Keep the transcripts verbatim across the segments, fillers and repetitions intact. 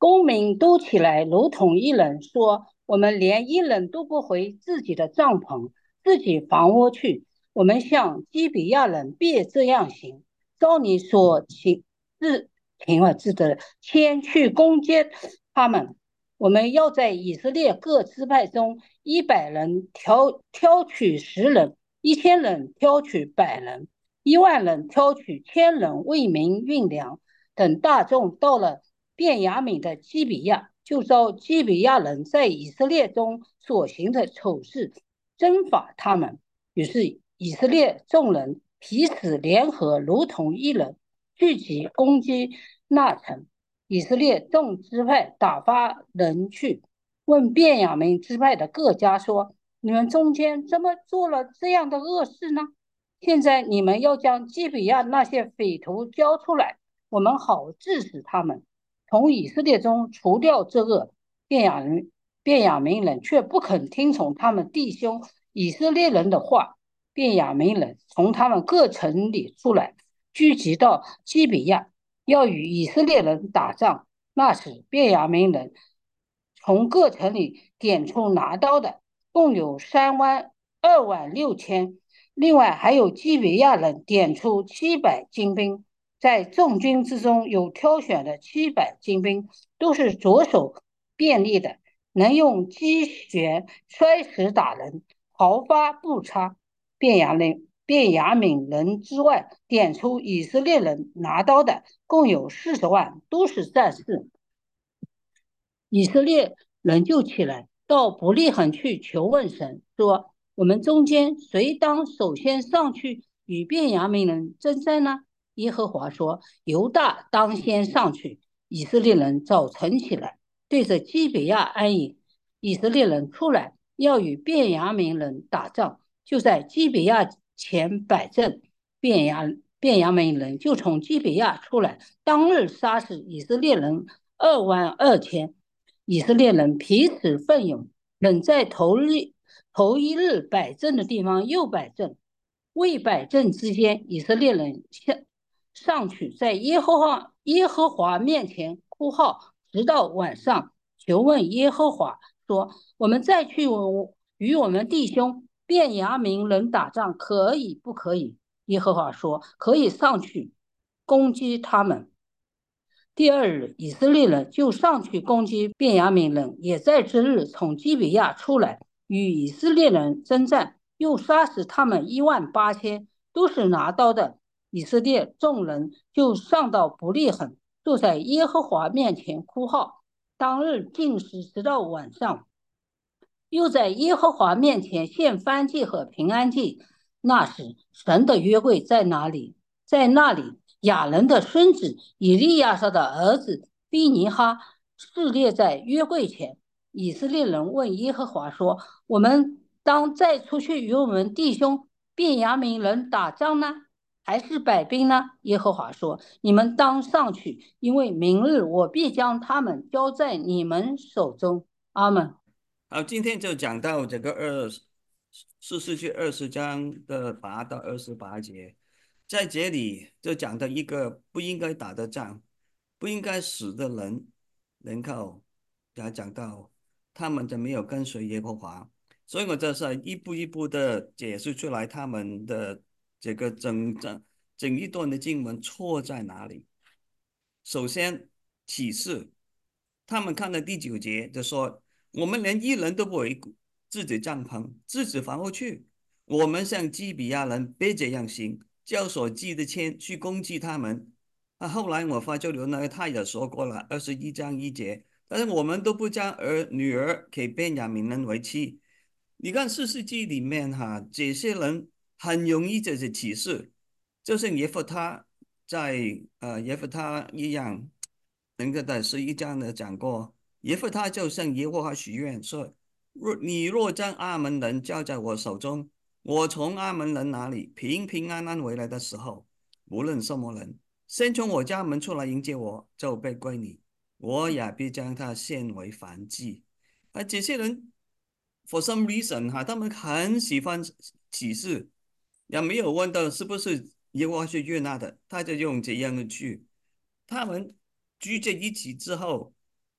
公民都起来，如同一人说：“我们连一人都不回自己的帐篷、自己房屋去。我们向基比亚人必这样行，照你所行自行而自的，先去攻击他们。我们要在以色列各支派中，一百人挑挑取十人，一千人挑取百人，一万人挑取千人，为民运粮。等大众到了便雅悯的基比亚，就照基比亚人在以色列中所行的丑事，征伐他们。于是以色列众人彼此联合，如同一人，聚集攻击那城。以色列众支派打发人去问便雅悯支派的各家说：“你们中间怎么做了这样的恶事呢？现在你们要将基比亚那些匪徒交出来，我们好治死他们，从以色列中除掉这恶。”便雅悯便雅悯人却不肯听从他们弟兄以色列人的话。便雅悯人从他们各城里出来，聚集到基比亚，要与以色列人打仗。那时，便雅悯人从各城里点出拿刀的，共有三万二万六千。另外还有基比亚人点出七百精兵，在众军之中有挑选的七百精兵，都是左手便利的，能用击旋摔石打人，毫发不差。便雅悯便雅悯人之外，点出以色列人拿刀的共有四十万，都是战士。以色列人就起来，到伯利恒去求问神，说：“我们中间谁当首先上去与便雅悯人征战呢？”耶和华说：“犹大当先上去。”以色列人早晨起来，对着基比亚安营。以色列人出来要与便雅悯人打仗，就在基比亚前摆阵。便雅便雅悯人就从基比亚出来，当日杀死以色列人二万二千。以色列人彼此奋勇，仍在头一头一日摆阵的地方又摆阵。未摆阵之间，以色列人上去，在耶和华耶和华面前哭号，直到晚上，求问耶和华说：“我们再去与我们弟兄便雅悯人打仗，可以不可以？”耶和华说：“可以上去攻击他们。”第二日，以色列人就上去攻击便雅悯人，也在之日从基比亚出来，与以色列人征战，又杀死他们一万八千，都是拿刀的。以色列众人就上到伯利恒，坐在耶和华面前哭号。当日禁食直到晚上，又在耶和华面前献燔祭和平安祭。那时，神的约柜在哪里？在那里，亚伦的孙子以利亚撒的儿子比尼哈侍列在约柜前。以色列人问耶和华说：“我们当再出去与我们弟兄便雅悯人打仗呢，还是摆兵呢？”耶和华说：“你们当上去，因为明日我必将他们交在你们手中。”阿们。 好，今天就讲到这个二四世纪二十章的八到二十八节，在这里就讲到一个不应该打的仗，不应该死的人，人口，也讲到他们就没有跟随耶和华，所以我这是一步一步的解释出来他们的这个整整整一段的经文错在哪里。首先，启示，他们看到第九节就说：“我们连一人都不为自己帐篷、自己房屋去。我们向基比亚人别这样行，叫所记的签去攻击他们。”啊，后来我发觉呢，他也说过了，二十一章一节，但是我们都不将儿女儿给便雅悯人为妻。你看四世纪里面哈，这些人很容易就是启示，就像耶弗他在呃耶弗他一样，能够在十一章的讲过，耶弗他就向耶和华许愿说：若你若将阿门人交在我手中，我从阿门人那里平平安安回来的时候，无论什么人先从我家门出来迎接我，就被归你，我也必将他献为燔祭。啊，这些人 for some reason 哈，他们很喜欢启示，也没有问到是不是耶和华是悦纳的，他就用这样的句。他们聚在一起之后，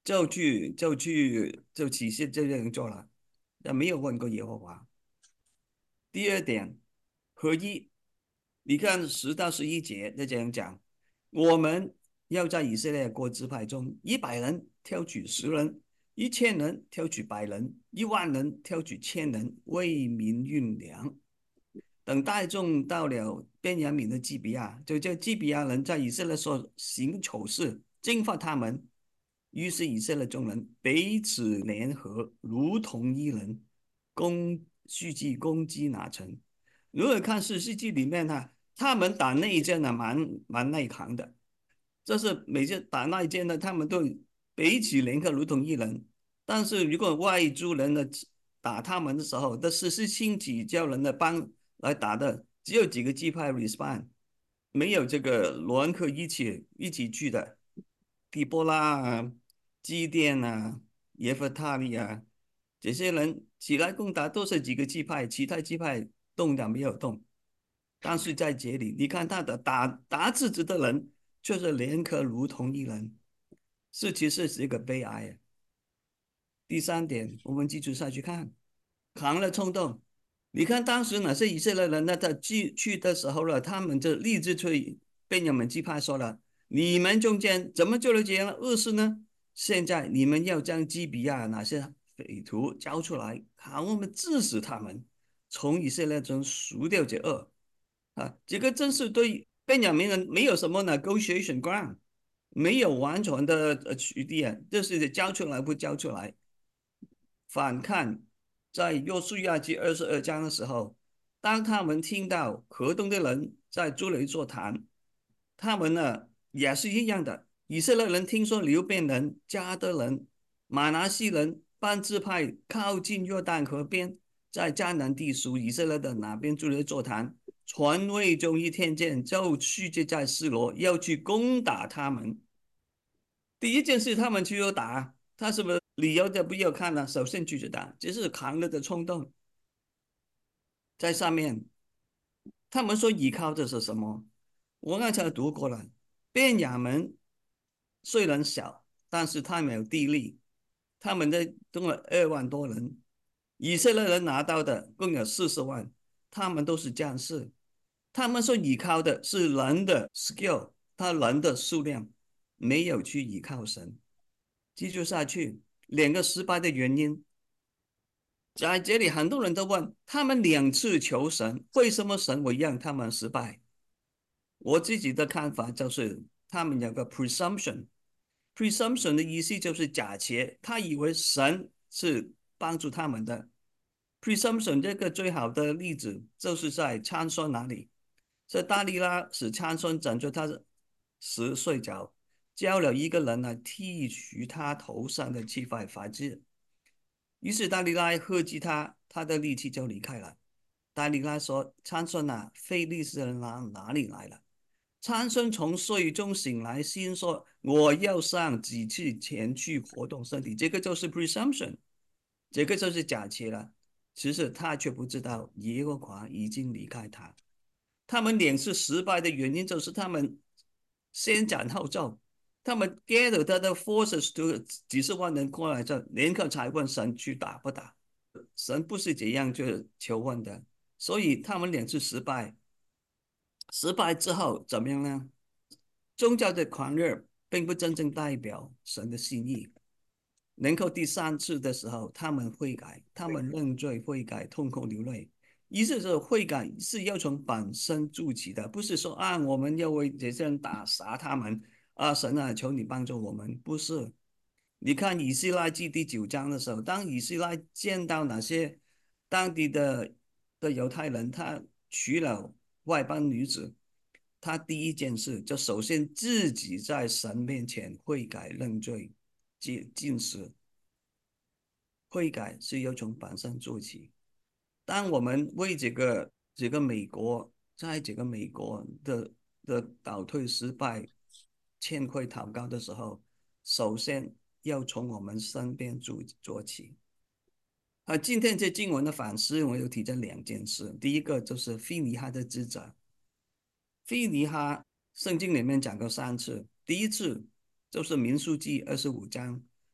就去就去就起誓这样做了，也没有问过耶和华。第二点，合一。你看十到十一节就这样讲，我们要在以色列各支派中，一百人挑取十人，一千人挑取百人，一万人挑取千人，为民运粮。等大众到了便雅悯的基比亚，就叫基比亚人在以色列所行丑事，征伐他们。于是以色列众人彼此联合，如同一人，攻蓄积攻击那城。如果看四世纪里面呢，他们打内战呢，蛮蛮内行的。这是每次打内战呢，他们都彼此联合，如同一人。但是如果外族人呢打他们的时候，这四十星几教人的帮来打的，只有几个支派 respond，没有这个联合一起一起去的。底波拉啊、基甸啊、耶弗他利啊，这些人起来攻打都是几个支派，其他支派动也没有动。但是在这里，你看他的打打自己的人，却是联合如同一人，是其实是一个悲哀啊。第三点，我们继续下去看，扛了冲动。你看当时哪些以色列人呢？他去去的时候了，他们就立志去便雅悯支派说了：你们中间怎么就了这样的恶事呢？现在你们要将基比亚那些匪徒交出来，看我们治死他们，从以色列中除掉这恶。啊，这个真是对便雅悯人没有什么 negotiation ground，没有完全的呃余地啊，就是交出来不交出来。反看在约书亚记二十二章的时候，当他们听到河东的人在筑了一座坛，他们呢也是一样的。以色列人听说流便人、加德人、马拿西人、半支派靠近约旦河边，在迦南地属以色列的哪边筑了一座坛，传位中一听见，就聚集在示罗，要去攻打他们。第一件事，他们去有打，理由就不要看了，首先拒绝打，只是扛着的冲动在上面。他们说依靠的是什么？我刚才读过了，便雅门虽然小，但是他们有地利，他们的共有二万多人，以色列人拿到的共有四十万，他们都是将士。他们说依靠的是人的 skill，他人的数量，没有去依靠神。继续下去，两个失败的原因。在这里，很多人都问，他们两次求神，为什么神会让他们失败？我自己的看法就是，他们有个 presumption，presumption 的意思就是假设，他以为神是帮助他们的。presumption 这个最好的例子就是在参孙那里，这大利拉使参孙枕着他时睡着，叫了一个人来剃除他头上的七块发质。于是大利拉喝击他，他的力气就离开了。大利拉说：参孙啊，非利士人哪哪里来了？参孙从睡中醒来，心说：我要上几次前去活动身体。这个就是 presumption，这个就是假设了。其实他却不知道耶和华已经离开他。他们两次失败的原因就是他们先斩后奏，他们 gather 他的 forces to 几十万人过来，这联合才问神去打不打？神不是这样就求问的，所以他们两次失败，失败之后怎么样呢？宗教的狂热并不真正代表神的心意。能够第三次的时候，他们悔改，他们认罪悔改，痛哭流泪。意思是悔改是要从本身做起的，不是说啊，我们要为这些人打杀他们啊，神啊，求你帮助我们。不是，你看以斯拉记第九章的时候，当以斯拉见到那些当地的的犹太人，他娶了外邦女子，他第一件事就首先自己在神面前悔改认罪，进进食。悔改是要从本身做起。当我们为这个这个美国，在这个美国的的倒退失败、欠亏祷告的时候，首先要从我们身边做做起。啊，今天这经文的反思，我有提这两件事。第一个就是菲尼哈的职责。菲尼哈圣经里面讲过三次，第一次就是民数记二十五章，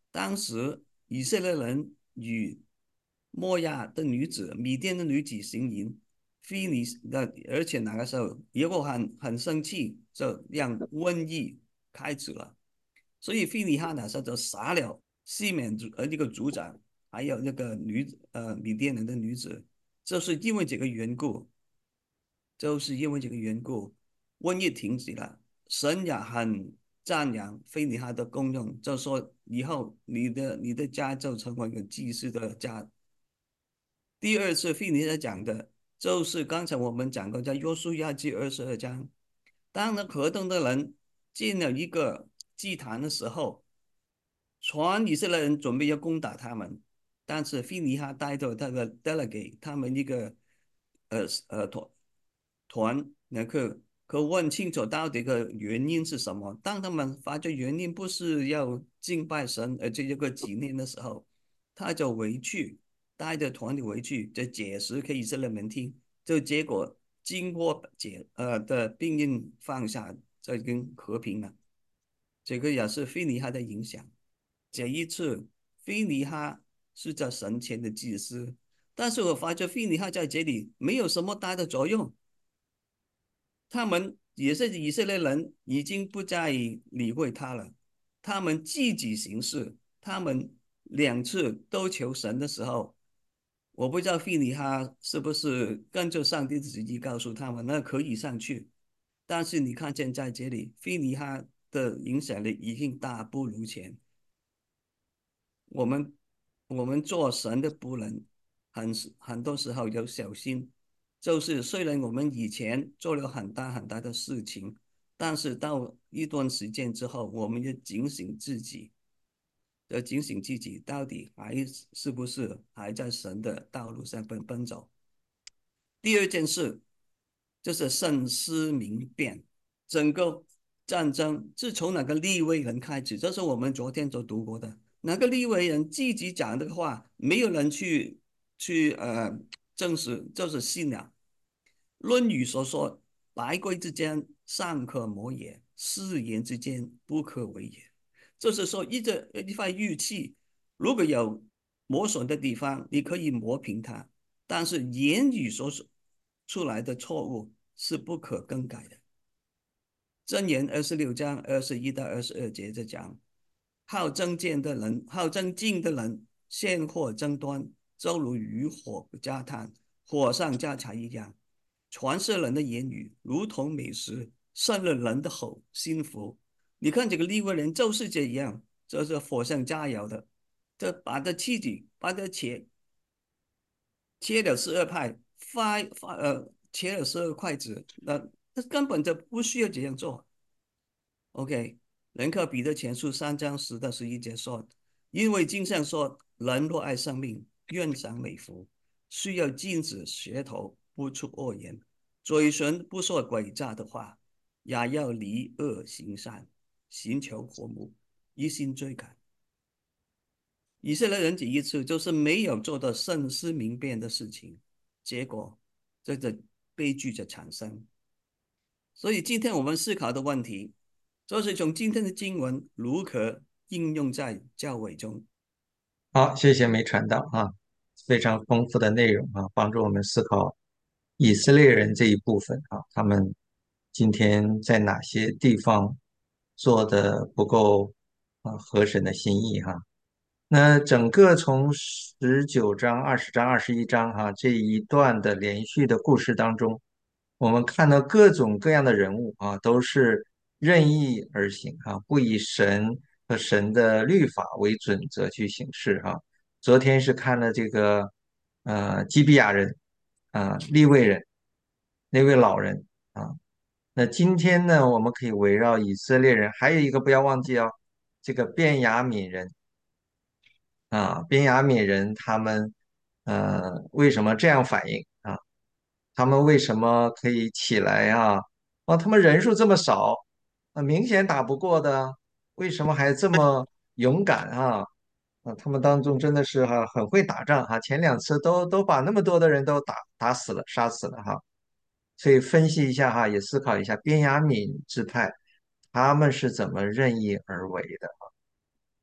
当时以色列人与摩亚的女子、米甸的女子行淫，非尼的，而且那个时候耶和华很很生气，就让瘟疫开始了。所以菲尼哈那时候就杀了西缅族呃那个族长，还有那个女呃米甸人的女子，就是因为这个缘故，就是因为这个缘故，瘟疫停止了。神也很赞扬菲尼哈的功用，就说以后你的你的家就成为一个祭司的家。第二次菲尼哈讲的，就是刚才我们讲过，在约书亚记二十二章，当那河东的人进了一个祭坛的时候，全以色列人准备要攻打他们，但是菲尼哈带着他的 delegate，他们一个呃呃团团那个可问清楚到底个原因是什么。当他们发觉原因不是要敬拜神，而且这个纪念的时候，他就回去带着团体回去，就解释给以色列人听。就结果经过解呃的命运放下，这跟和平了。这个也是菲尼哈的影响。这一次，菲尼哈是在神前的祭司，但是我发觉菲尼哈在这里没有什么大的作用。他们也是以色列人，已经不再理会他了。他们自己行事，他们两次都求神的时候，我不知道菲尼哈是不是跟着上帝的旨意告诉他们，那可以上去。但是你看见在这里，菲尼哈的影响力已经大不如前。我们我们做神的仆人，很很多时候要小心，就是虽然我们以前做了很大很大的事情，但是到一段时间之后，我们要警醒自己，要警醒自己到底还是不是还在神的道路上奔奔走。第二件事就是慎思明辨，整个战争是从哪个立位人开始？这是我们昨天所读过的。哪个立位人积极讲的话，没有人去去呃证实，就是信仰。论语所说：“百贵之间，尚可磨也；四言之间，不可为也。”就是说，一个一块玉器，如果有磨损的地方，你可以磨平它，但是言语所出来的错误是不可更改的。箴言二十六章二十一到二十二节这讲，好争竞的人，好争竞的人，现货争端，就如渔火加炭，火上加柴一样。传世人的言语如同美食，胜了人的口心福。你看这个利未人就是这样，这是火上加油的，这把这妻子把这切切了十二派，发发呃切了十二筷子，那那根本就不需要这样做。OK，人克彼得前书三章十到十一节说，因为经上说，人若爱生命，愿享美福，需要禁止舌头不出恶言，嘴唇不说诡诈的话，也要离恶行善，寻求和睦，一心追赶。以色列人这一次就是没有做到慎思明辨的事情，结果这个悲剧就产生。所以今天我们思考的问题，就是从今天的经文如何应用在教会中。 好，谢谢梅传道啊，非常丰富的内容啊，帮助我们思考以色列人这一部分啊，他们今天在哪些地方做的不够啊合神的心意哈、那整个从十九章、二十章、二十一章哈、这一段的连续的故事当中，我们看到各种各样的人物啊，都是任意而行啊，不以神和神的律法为准则去行事哈、昨天是看了这个呃基比亚人啊、利未人那位老人啊，那今天呢，我们可以围绕以色列人，还有一个不要忘记哦，这个便雅悯人。啊，边雅悯人他们呃为什么这样反应啊？他们为什么可以起来啊？哦，他们人数这么少，啊，明显打不过的，为什么还这么勇敢啊？啊，他们当中真的是哈、很会打仗哈、前两次都都把那么多的人都打打死了，杀死了哈。所以分析一下哈，也思考一下边雅悯支派他们是怎么任意而为的。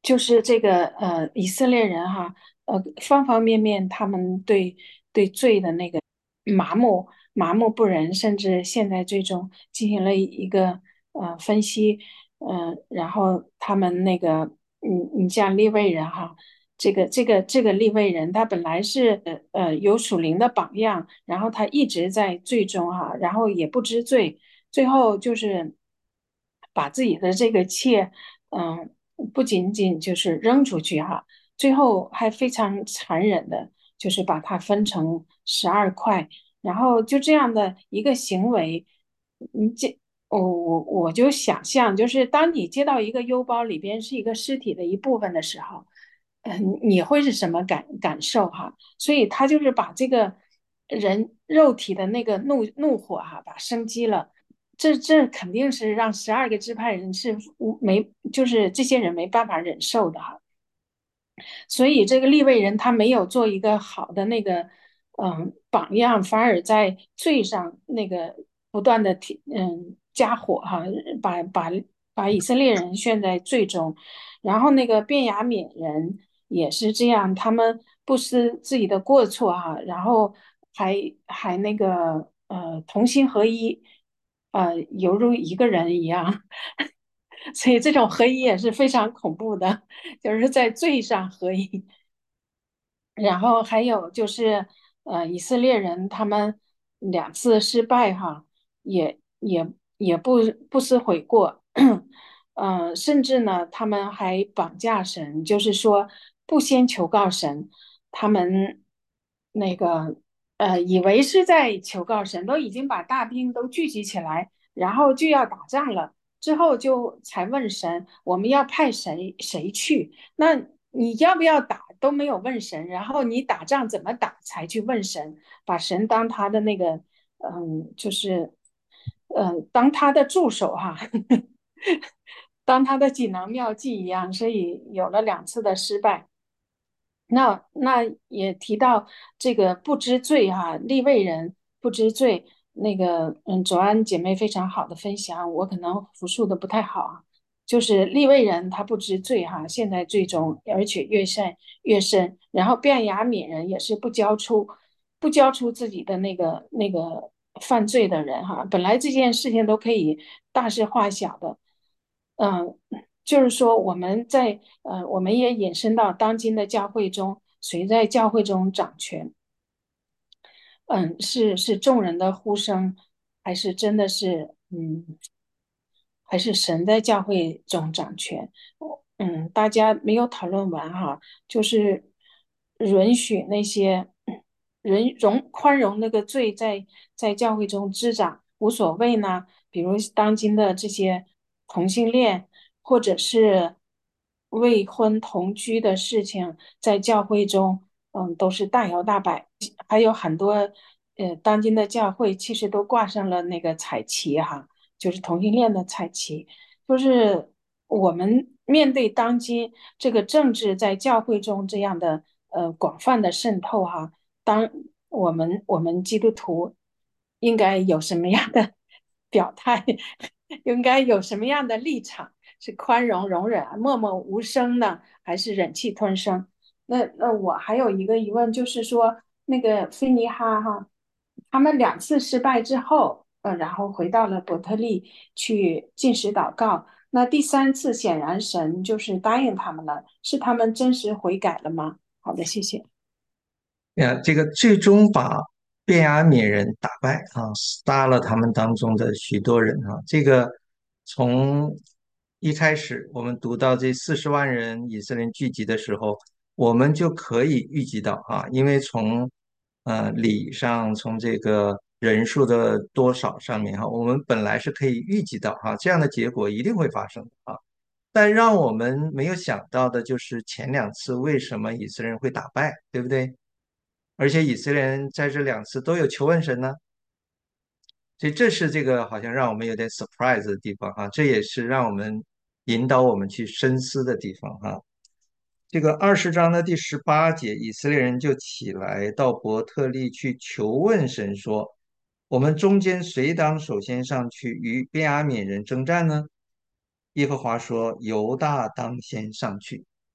就是这个呃以色列人哈，呃方方面面他们对对罪的那个麻木麻木不仁，甚至现在最终进行了一个呃分析，嗯、然后他们那个你你像利未人哈。这个这个这个利未人，他本来是呃呃有属灵的榜样，然后他一直在罪中哈，然后也不知罪，最后就是把自己的这个妾，嗯，不仅仅就是扔出去哈，最后还非常残忍的，就是把它分成十二块，然后就这样的一个行为，你这我我我就想象，就是当你接到一个邮包里边是一个尸体的一部分的时候，嗯，你会是什么感感受哈？所以他就是把这个人肉体的那个怒怒火哈，把生激了。这这肯定是让十二个支派人是无没，就是这些人没办法忍受的哈。所以这个利未人他没有做一个好的那个嗯榜样，反而在罪上那个不断的提嗯加火哈，把把把以色列人陷在罪中。然后那个便雅悯人也是这样，他们不思自己的过错哈，然后还还那个呃同心合一，呃犹如一个人一样。所以这种合一也是非常恐怖的，就是在罪上合一。然后还有就是，呃，以色列人他们两次失败哈，也也也不不思悔过，呃，甚至呢，他们还绑架神，就是说不先求告神，他们那个呃，以为是在求告神，都已经把大兵都聚集起来，然后就要打仗了，之后就才问神，我们要派谁谁去？那你要不要打都没有问神，然后你打仗怎么打才去问神，把神当他的那个，嗯，就是，嗯，当他的助手哈，当他的锦囊妙计一样，所以有了两次的失败。那那也提到这个不知罪哈、利未人不知罪，那个嗯，左安姐妹非常好的分享，我可能复述的不太好啊。就是利未人他不知罪哈、现在最终而且越甚越深，然后便雅悯人也是不交出不交出自己的那个那个犯罪的人哈、本来这件事情都可以大事化小的，嗯，就是说我们在呃，我们也引申到当今的教会中，谁在教会中掌权？嗯，是是众人的呼声，还是真的是嗯，还是神在教会中掌权？嗯，大家没有讨论完哈，就是允许那些人容宽容那个罪在在教会中滋长无所谓呢？比如当今的这些同性恋，或者是未婚同居的事情，在教会中，嗯，都是大摇大摆，还有很多呃，当今的教会其实都挂上了那个彩旗哈，就是同性恋的彩旗。就是我们面对当今这个政治在教会中这样的呃广泛的渗透哈，当我们我们基督徒应该有什么样的表态，应该有什么样的立场？是宽容容忍、默默无声呢，还是忍气吞声？那那我还有一个疑问，就是说那个菲尼哈哈，他们两次失败之后，呃，然后回到了伯特利去进食祷告。那第三次显然神就是答应他们了，是他们真实悔改了吗？好的，谢谢。 呃，这个最终把便雅悯人打败啊，杀了他们当中的许多人啊。这个从一开始我们读到这四十万人以色列人聚集的时候，我们就可以预计到啊，因为从呃礼上，从这个人数的多少上面哈，我们本来是可以预计到哈，这样的结果一定会发生的啊。但让我们没有想到的就是前两次为什么以色列人会打败，对不对？而且以色列人在这两次都有求问神呢，所以这是这个好像让我们有点 surprise 的地方啊，这也是让我们引导我们去深思的地方哈。这个二十章的第十八节，以色列人就起来到伯特利去求问神说：“我们中间谁当首先上去与便雅悯人征战呢？”耶和华说：“犹大当先上去。”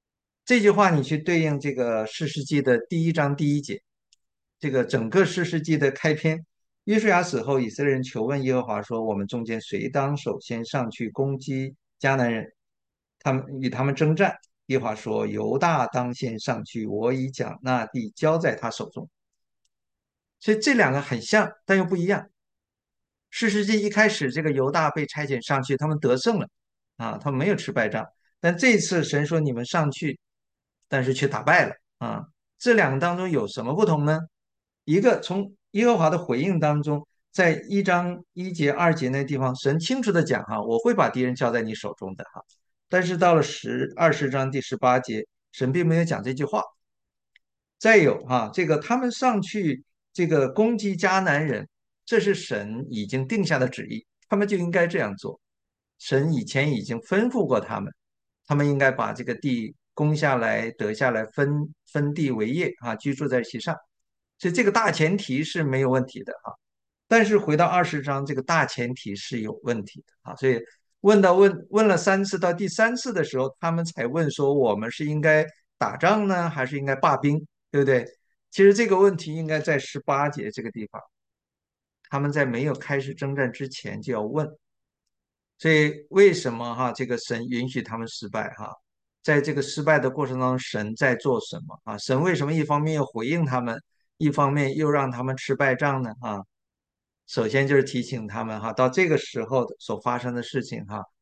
这句话你去对应这个士师记的第一章第一节，这个整个士师记的开篇，约书亚死后，以色列人求问耶和华说：“我们中间谁当首先上去攻击迦南人？他们与他们征战。”耶和华说：“犹大当先上去，我已将那地交在他手中。”所以这两个很像，但又不一样。士师记一开始，这个犹大被差遣上去，他们得胜了啊，他们没有吃败仗。但这次神说你们上去，但是却打败了啊。这两个当中有什么不同呢？一个从耶和华的回应当中，在一章一节、二节那地方，神清楚的讲哈，我会把敌人交在你手中的哈。但是到了十二十章第十八节，神并没有讲这句话。再有哈，这个他们上去这个攻击迦南人，这是神已经定下的旨意，他们就应该这样做。神以前已经吩咐过他们，他们应该把这个地攻下来、得下来，分分地为业啊，居住在其上。所以这个大前提是没有问题的啊。但是回到二十章，这个大前提是有问题的啊。所以问到问问了三次，到第三次的时候，他们才问说：我们是应该打仗呢，还是应该罢兵？对不对？其实这个问题应该在十八节这个地方，他们在没有开始征战之前就要问。所以为什么哈这个神允许他们失败哈？在这个失败的过程当中，神在做什么啊？神为什么一方面又回应他们，一方面又让他们吃败仗呢？啊，首先就是提醒他们哈，到这个时候所发生的事情哈，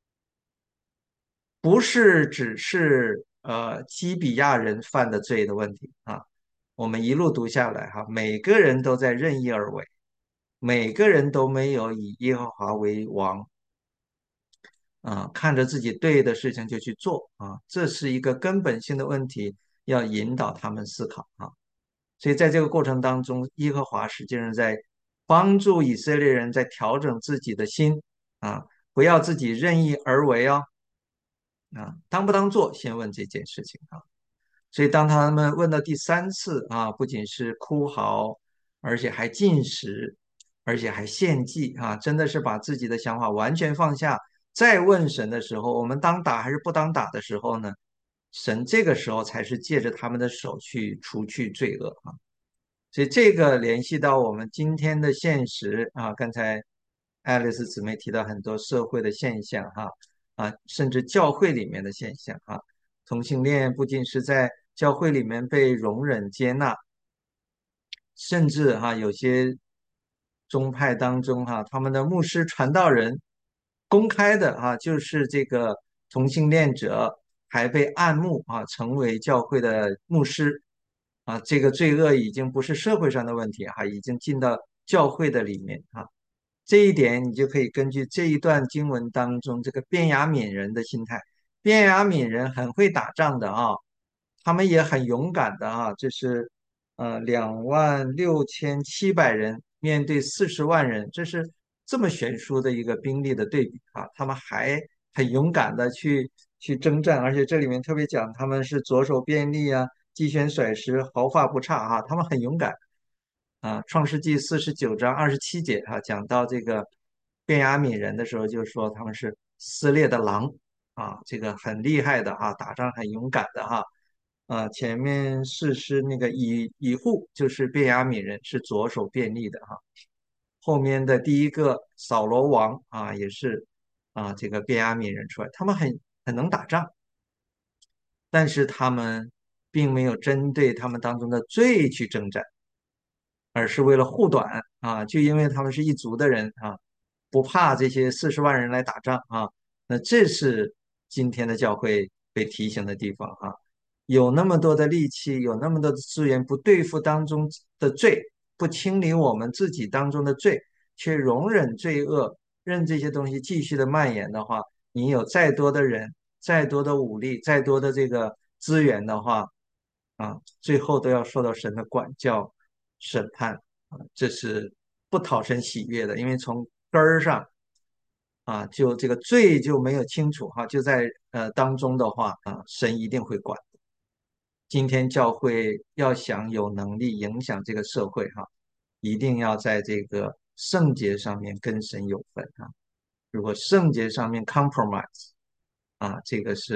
不是只是呃基比亚人犯的罪的问题啊。我们一路读下来哈，每个人都在任意而为，每个人都没有以耶和华为王啊，看着自己对的事情就去做啊，这是一个根本性的问题，要引导他们思考啊。所以在这个过程当中，耶和华实际上在帮助以色列人在调整自己的心啊，不要自己任意而为哦啊，当不当做，先问这件事情啊。所以当他们问到第三次啊，不仅是哭嚎，而且还进食，而且还献祭啊，真的是把自己的想法完全放下。再问神的时候，我们当打还是不当打的时候呢？神这个时候才是借着他们的手去除去罪恶啊。所以这个联系到我们今天的现实啊，刚才爱丽丝姊妹提到很多社会的现象哈啊，甚至教会里面的现象哈。同性恋不仅是在教会里面被容忍接纳，甚至哈有些宗派当中哈，他们的牧师传道人公开的啊，就是这个同性恋者还被暗牧啊，成为教会的牧师啊，这个罪恶已经不是社会上的问题哈，已经进到教会的里面啊。这一点你就可以根据这一段经文当中这个便雅悯人的心态，便雅悯人很会打仗的啊，他们也很勇敢的啊，这是呃两万六千七百人面对四十万人，这是这么悬殊的一个兵力的对比啊，他们还很勇敢的去去征战，而且这里面特别讲他们是左手便利啊，击拳甩石，毫发不差啊，他们很勇敢。啊，《创世纪》四十九章二十七节啊，讲到这个便雅悯人的时候，就说他们是撕裂的狼啊，这个很厉害的啊，打仗很勇敢的哈。啊，前面士师那个以以户就是便雅悯人，是左手便利的哈。后面的第一个扫罗王啊，也是啊，这个便雅悯人出来，他们很很能打仗，但是他们并没有针对他们当中的罪去征战。而是为了护短啊，就因为他们是一族的人啊，不怕这些四十万人来打仗啊。那这是今天的教会被提醒的地方啊，有那么多的力气，有那么多的资源，不对付当中的罪，不清理我们自己当中的罪，却容忍罪恶，任这些东西继续的蔓延的话，你有再多的人，再多的武力，再多的这个资源的话，啊，最后都要受到神的管教。审判啊，这是不讨神喜悦的，因为从根儿上啊，就这个罪就没有清楚哈，就在呃当中的话啊，神一定会管。今天教会要想有能力影响这个社会哈，一定要在这个圣洁上面跟神有份啊。如果圣洁上面 compromise 啊，这个是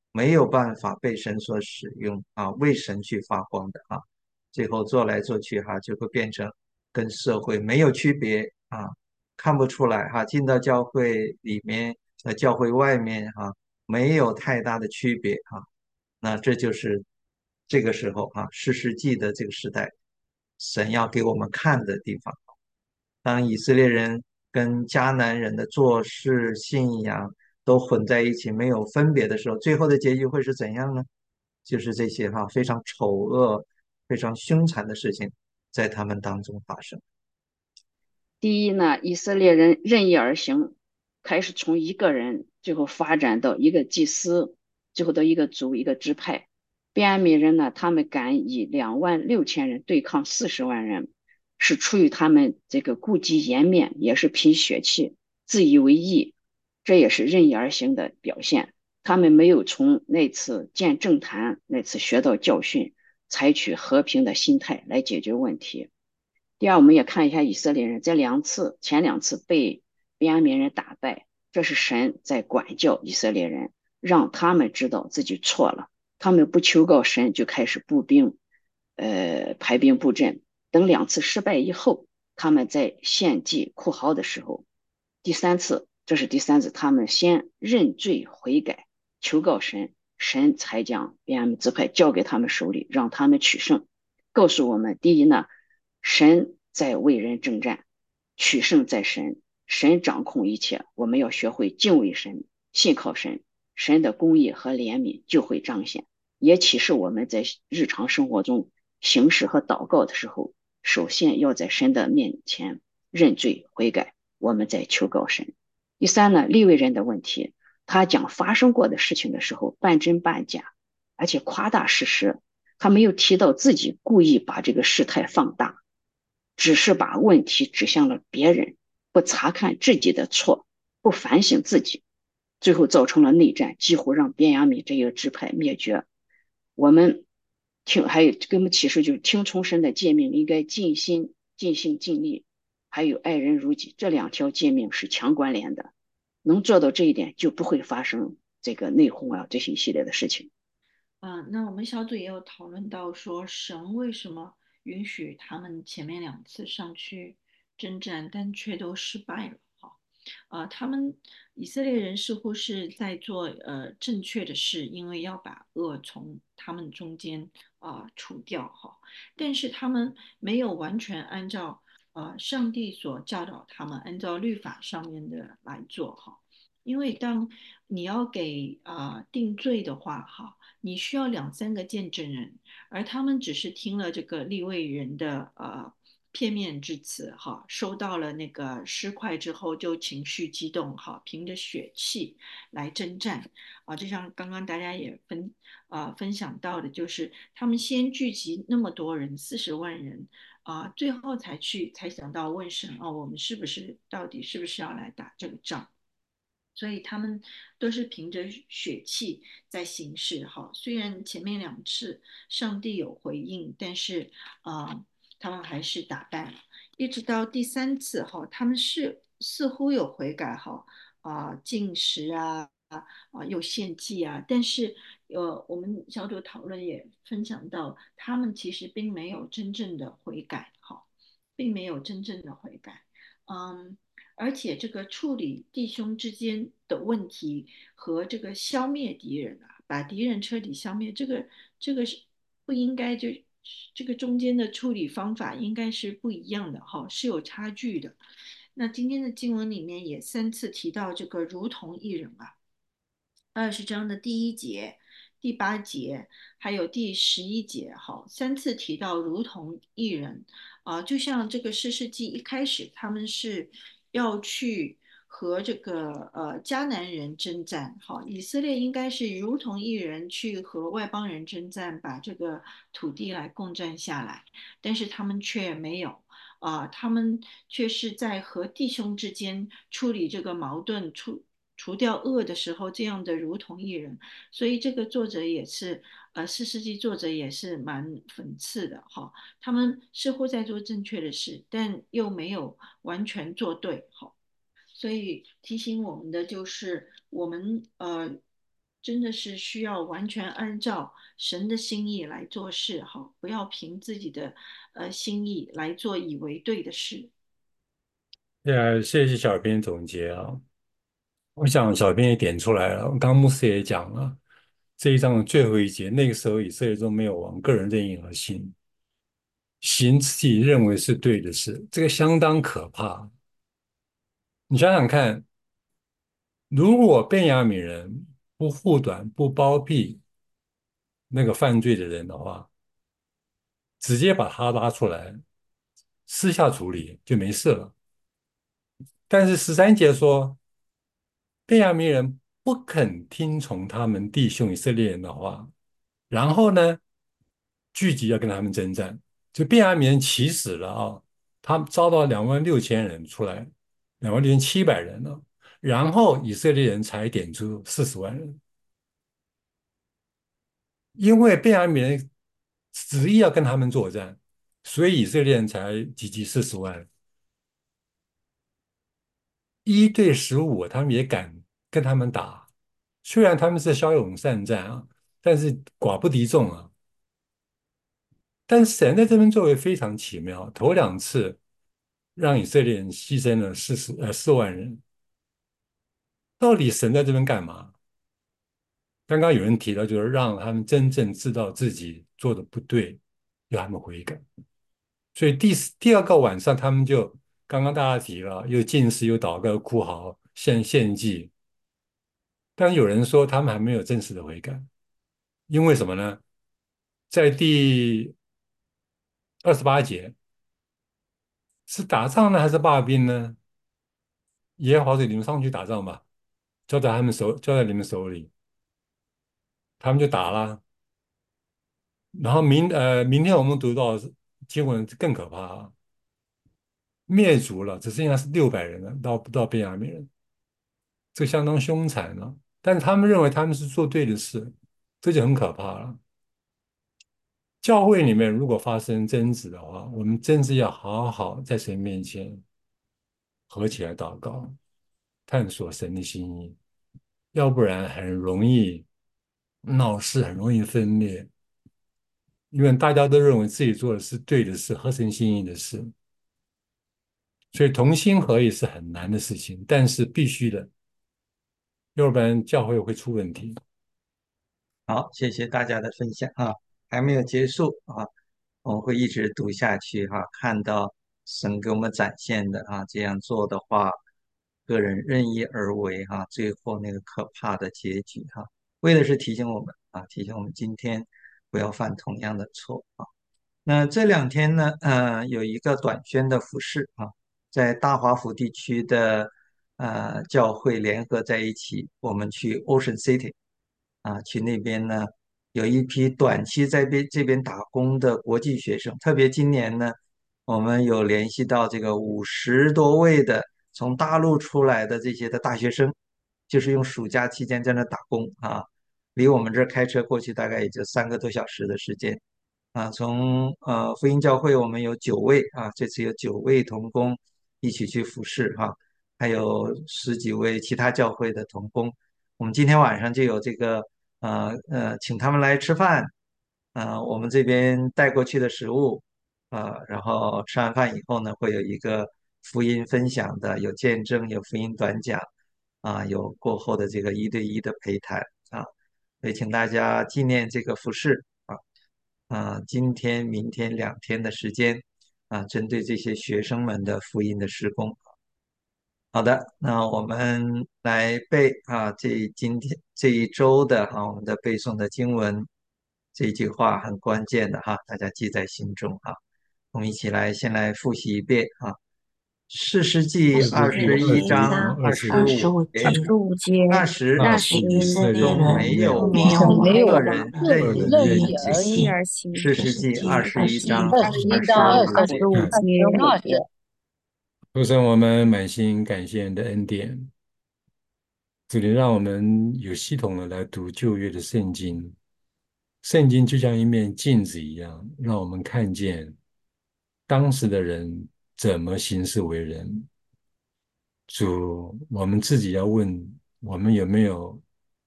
没有办法被神所使用啊，为神去发光的啊，最后做来做去哈、就会变成跟社会没有区别啊，看不出来哈、进到教会里面和教会外面哈、没有太大的区别哈、那这就是这个时候啊，士世纪的这个时代，神要给我们看的地方。当以色列人跟迦南人的做事、信仰都混在一起，没有分别的时候，最后的结局会是怎样呢？就是这些哈、非常丑恶、非常凶残的事情在他们当中发生。 第一呢，以色列人任意而行，开始从一个人，最后发展到一个祭司，最后到一个族、一个支派。便雅悯人呢，他们敢以两万六千人对抗四十万人，是出于他们这个顾及颜面，也是凭血气，自以为义，这也是任意而行的表现。他们没有从那次见政坛那次学到教训，采取和平的心态来解决问题。第二，我们也看一下以色列人这两次前两次被便雅悯人打败，这是神在管教以色列人，让他们知道自己错了。他们不求告神，就开始步兵，呃，排兵布阵。等两次失败以后，他们在献祭哭嚎的时候，第三次，这是第三次，他们先认罪悔改，求告神，神才将便雅悯支派交给他们手里，让他们取胜。告诉我们，第一呢，神在为人征战，取胜在神，神掌控一切。我们要学会敬畏神，信靠神，神的公义和怜悯就会彰显。也启示我们在日常生活中行事和祷告的时候，首先要在神的面前认罪悔改，我们再求告神。第三呢，利未人的问题，他讲发生过的事情的时候半真半假，而且夸大事实，他没有提到自己故意把这个事态放大，只是把问题指向了别人，不查看自己的错，不反省自己，最后造成了内战，几乎让便雅悯这一个支派灭绝。我们听还有给我们启示就是听从神的诫命，应该尽心尽心尽力，还有爱人如己，这两条诫命是强关联的。能做到这一点，就不会发生这个内讧啊这些一系列的事情。 嗯，那我们小组也有讨论到说，神为什么允许他们前面两次上去征战，但却都失败了？哈，呃，他们以色列人似乎是在做呃正确的事，因为要把恶从他们中间啊、呃除掉哈，但是他们没有完全按照呃上帝所教导他们，按照律法上面的来做哈，因为当你要给啊、呃定罪的话哈。你需要两三个见证人，而他们只是听了这个利未人的呃片面之词，哈，收到了那个尸块之后就情绪激动，哈，凭着血气来征战，啊，就像刚刚大家也分啊、呃、分享到的，就是他们先聚集那么多人，四十万人，啊、最后才去才想到问神，哦，我们是不是到底是不是要来打这个仗？所以他们都是凭着血气在行事哈。虽然前面两次上帝有回应，但是啊、呃他们还是打败了。一直到第三次哈，他们是似乎有悔改哈啊、呃进食啊啊、有献祭啊，但是呃，我们小组讨论也分享到，他们其实并没有真正的悔改哈，并没有真正的悔改。嗯，而且这个处理弟兄之间的问题和这个消灭敌人啊，把敌人彻底消灭，这个这个是不应该就这个中间的处理方法应该是不一样的哈，是有差距的。那今天的经文里面也三次提到这个如同一人啊，二十章的第一节、第八节，还有第十一节，哈，三次提到如同一人，啊、呃就像这个士世记一开始他们是要去和这个呃迦南人征战，哈，以色列应该是如同一人去和外邦人征战，把这个土地来共占下来，但是他们却没有。啊、呃他们却是在和弟兄之间处理这个矛盾，处除掉恶的时候，这样的如同一人。所以这个作者也是，呃，四世纪作者也是蛮讽刺的哈。他们似乎在做正确的事，但又没有完全做对哈。所以提醒我们的就是，我们呃真的是需要完全按照神的心意来做事哈，不要凭自己的呃心意来做以为对的事。 对啊，谢谢小编总结啊。我想小编也点出来了，刚刚牧师也讲了，这一章的最后一节，那个时候以色列中没有王，个人任意而行，行自己认为是对的事，这个相当可怕。你想想看，如果便雅悯人不护短、不包庇那个犯罪的人的话，直接把他拉出来，私下处理就没事了。但是十三节说，便雅悯人不肯听从他们弟兄以色列人的话，然后呢，聚集要跟他们征战，就便雅悯人起死了啊，他们招到两万六千人出来，两万六千七百人了，然后以色列人才点出四十万人，因为便雅悯人执意要跟他们作战，所以以色列人才集结四十万，一对十五，他们也敢跟他们打。虽然他们是骁勇善战啊，但是寡不敌众啊。但神在这边作为非常奇妙，头两次让以色列人牺牲了四十呃四万人，到底神在这边干嘛？刚刚有人提到，就是让他们真正知道自己做的不对，要他们悔改。所以第第二个晚上，他们就刚刚大家提了，又进食，又祷告，哭嚎，献献祭。但有人说他们还没有正式的悔改，因为什么呢？在第二十八节，是打仗呢还是罢兵呢？耶和华说：“你们上去打仗吧，交在他们手，交在你们手里。”他们就打了。然后明呃，明天我们读到经文更可怕啊，灭族了，只剩下是六百人了，到不到便雅悯人，这相当凶残了。但是他们认为他们是做对的事，这就很可怕了。教会里面如果发生争执的话，我们真是要好好在神面前合起来祷告，探索神的心意，要不然很容易闹事，很容易分裂，因为大家都认为自己做的是对的事，合神心意的事，所以同心合意是很难的事情，但是必须的，要不然教会会出问题。 好，谢谢大家的分享啊，还没有结束啊，我们会一直读下去哈、看到神给我们展现的啊，这样做的话，个人任意而为哈、最后那个可怕的结局哈、为的是提醒我们啊，提醒我们今天不要犯同样的错啊。那这两天呢，呃，有一个短宣的服饰啊，在大华府地区的呃教会联合在一起，我们去 Ocean City。啊，去那边呢，有一批短期在边这边打工的国际学生，特别今年呢，我们有联系到这个五十多位的从大陆出来的这些的大学生，就是用暑假期间在那打工啊，离我们这儿开车过去大概也就三个多小时的时间啊。从呃福音教会我们有九位啊，这次有九位童工一起去服侍哈、还有十几位其他教会的童工。我们今天晚上就有这个呃呃，请他们来吃饭，呃，我们这边带过去的食物，呃，然后吃完饭以后呢，会有一个福音分享的，有见证，有福音短讲，啊，有过后的这个一对一的陪谈啊，所以请大家纪念这个服饰啊，啊，今天、明天两天的时间啊，针对这些学生们的福音的施工。好的，那我们来背啊，这今天这一周的啊，我们的背诵的经文，这一句话很关键的哈，大家记在心中啊。我们一起来先来复习一遍啊，《士师记》二第十一二十一章章二十十五节， 二十五节， 那时那时以那时以色色列列中人没有人没有没有王， 没有王， 个王， 人任自己意任意而行。 而行。 而行。 《士师记》二十一章二十一章二十二十五节。 二十五节， 二十， 父神，我们满心感谢你的恩典，主你让我们有系统的来读旧约的圣经，圣经就像一面镜子一样，让我们看见当时的人怎么行事为人。主，我们自己要问，我们有没有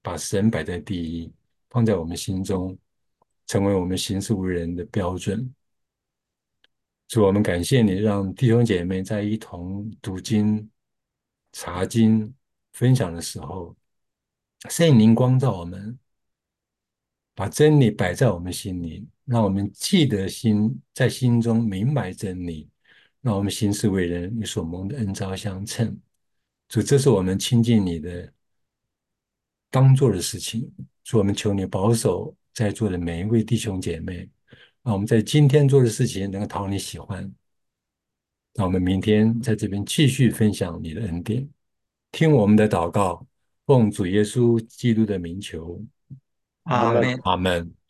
把神摆在第一，放在我们心中，成为我们行事为人的标准。主，我们感谢你，让弟兄姐妹在一同读经、查经、分享的时候，圣灵光照我们，把真理摆在我们心里，让我们记得心，在心中明白真理，让我们行事为人与所蒙的恩召相称。主，这是我们亲近你的当做的事情。主，我们求你保守在座的每一位弟兄姐妹，让我们在今天做的事情能够讨你喜欢。让我们明天在这边继续分享你的恩典，听我们的祷告，奉主耶稣基督的名求， 阿门。 阿门。